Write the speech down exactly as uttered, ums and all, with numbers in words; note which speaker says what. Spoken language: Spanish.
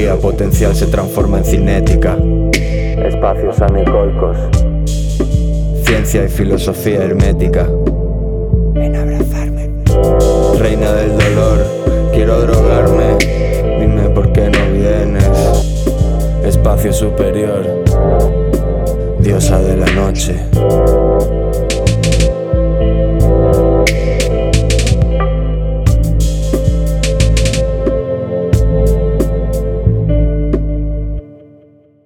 Speaker 1: energía potencial se transforma en cinética. Espacios anecoicos, ciencia y filosofía hermética. Ven a abrazarme. Reina del dolor, quiero drogarme. Dime por qué no vienes. Espacio superior, diosa de la noche.